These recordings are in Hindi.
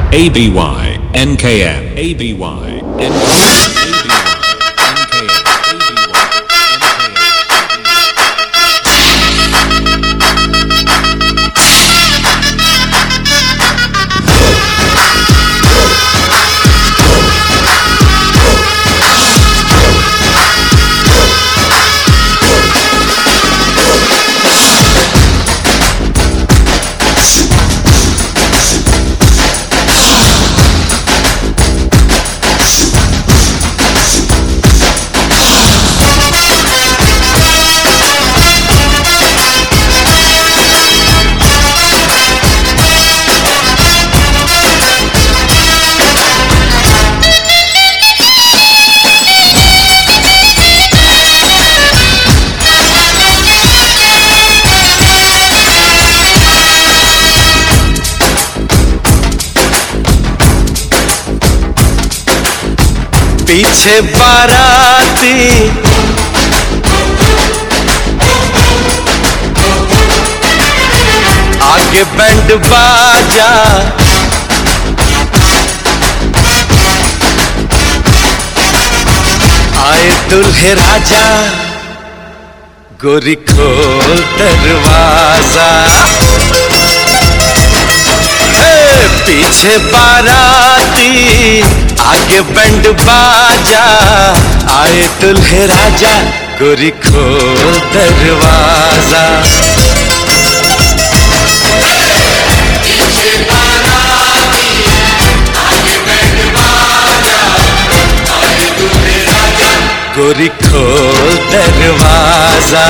ABY NKM ABY NKM. पीछे बाराती आगे बैंड बाजा, आए दुल्हे राजा, गोरी खोल दरवाजा। पीछे बाराती आगे बैंड बाजा, आए दुल्हे राजा, गोरी खोल दरवाजा। पीछे बाराती आगे बैंड बाजा, आए दुल्हे राजा, गोरी खोल दरवाजा।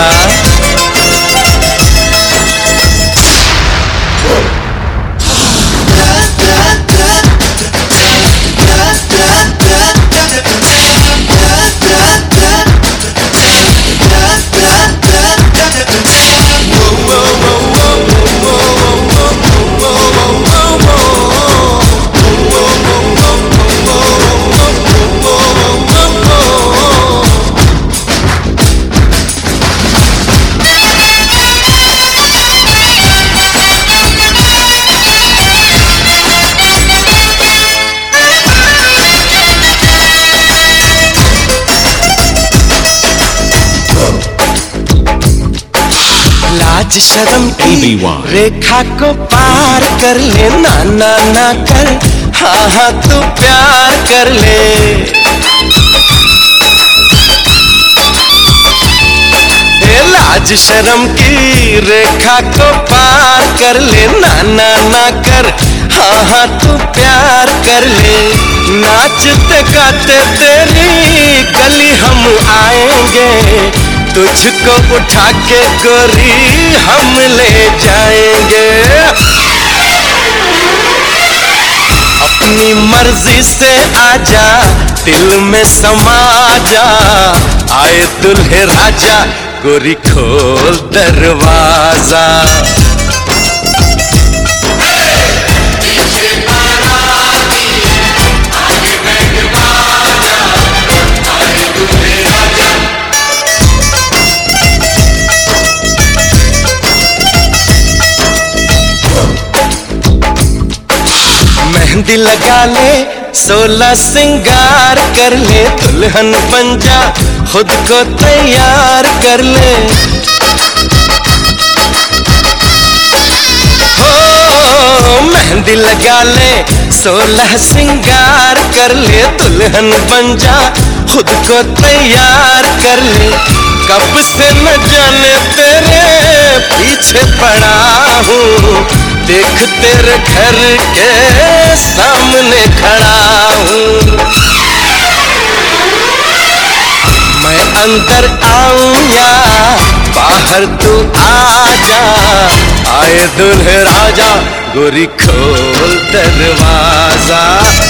लाज शर्म की रेखा को पार कर ले, ना ना ना कर, हाँ हाँ तू प्यार कर ले। लाज शर्म की रेखा को पार कर ले, ना ना ना कर, हाँ हाँ तू प्यार कर ले। नाचते गाते तेरी गली हम आएंगे, तुझको उठा के गोरी हम ले जाएंगे। अपनी मर्जी से आजा, दिल में समा जा, आए दुल्हे राजा, गोरी खोल दरवाजा। मेहंदी लगा ले, 16 सिंगार कर ले, दुल्हन बन जा, खुद को तैयार कर ले। हो मेहंदी लगा ले, 16 सिंगार कर ले, दुल्हन बन जा, खुद को तैयार कर ले। कब से न जाने तेरे पीछे पड़ा हूँ, देख तेरे घर के सामने खड़ा हूँ। मैं अंदर आऊं या बाहर तू आ जा, आए दुल्हे राजा, गोरी खोल दरवाजा।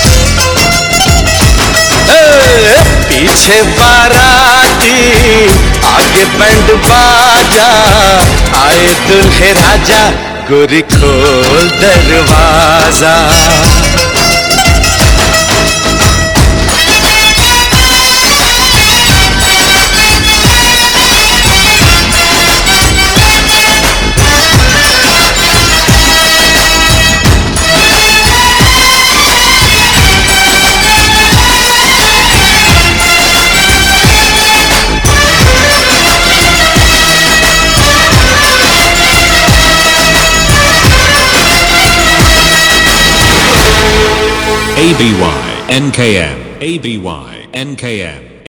पीछे बाराती आगे बैंड बाजा, आए दुल्हे राजा, गोरी खोल दरवाजा। ABY NKM ABY NKM